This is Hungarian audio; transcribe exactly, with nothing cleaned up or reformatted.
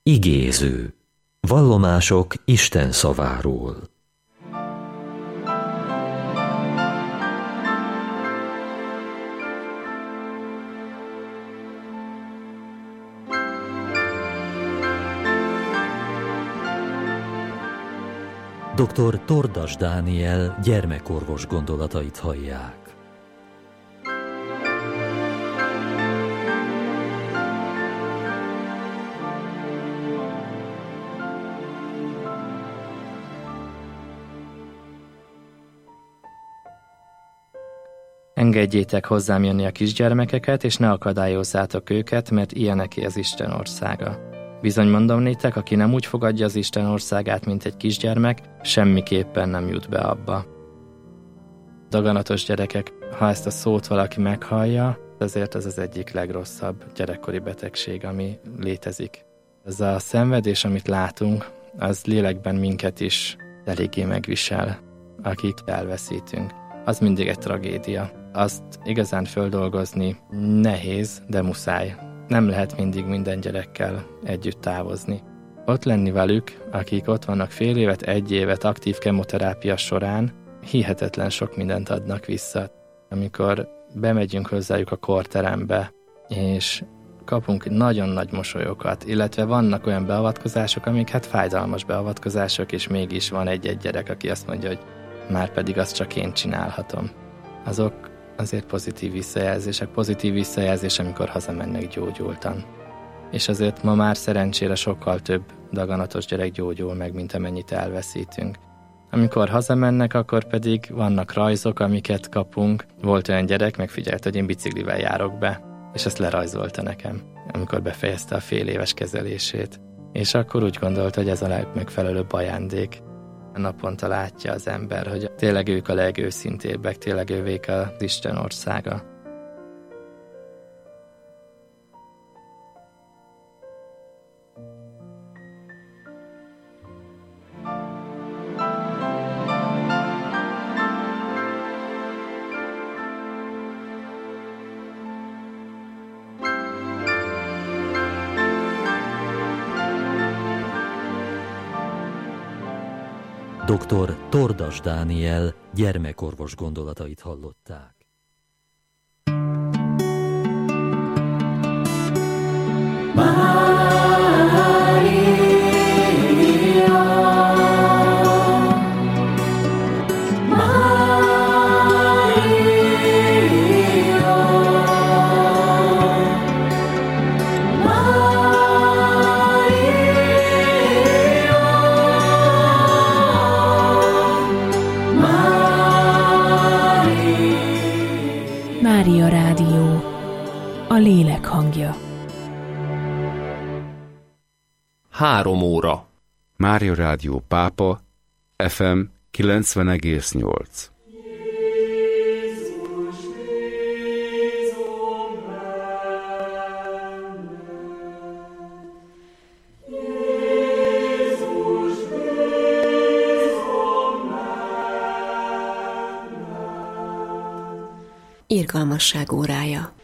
Igéző. Vallomások Isten szaváról. doktor Tordas Dániel gyermekorvos gondolatait hallják. Engedjétek hozzám jönni a kisgyermekeket, és ne akadályozzátok őket, mert ilyeneké az Isten országa. Bizony mondom néktek, aki nem úgy fogadja az Isten országát, mint egy kisgyermek, semmiképpen nem jut be abba. Daganatos gyerekek, ha ezt a szót valaki meghallja, azért ez az egyik legrosszabb gyerekkori betegség, ami létezik. Ez a szenvedés, amit látunk, az lélekben minket is eléggé megvisel, akik elveszítünk. Az mindig egy tragédia. Azt igazán földolgozni nehéz, de muszáj. Nem lehet mindig minden gyerekkel együtt távozni. Ott lenni velük, akik ott vannak fél évet, egy évet aktív kemoterápia során, hihetetlen sok mindent adnak vissza. Amikor bemegyünk hozzájuk a korterembe, és kapunk nagyon nagy mosolyokat, illetve vannak olyan beavatkozások, amik hát fájdalmas beavatkozások, és mégis van egy-egy gyerek, aki azt mondja, hogy már pedig azt csak én csinálhatom. Azok azért pozitív visszajelzések, pozitív visszajelzés, amikor hazamennek gyógyultan. És azért ma már szerencsére sokkal több daganatos gyerek gyógyul meg, mint amennyit elveszítünk. Amikor hazamennek, akkor pedig vannak rajzok, amiket kapunk. Volt olyan gyerek, megfigyelt, hogy én biciklivel járok be, és ezt lerajzolta nekem, amikor befejezte a fél éves kezelését. És akkor úgy gondolta, hogy ez a legmegfelelőbb ajándék. Naponta látja az ember, hogy tényleg ők a legőszintébbek, tényleg ővék az Isten országa. doktor Tordas Dániel gyermekorvos gondolatait hallották. Mária Rádió, a lélek hangja. Három óra. Mária Rádió Pápa, ef em kilencven egész nyolc. Irgalmasság órája.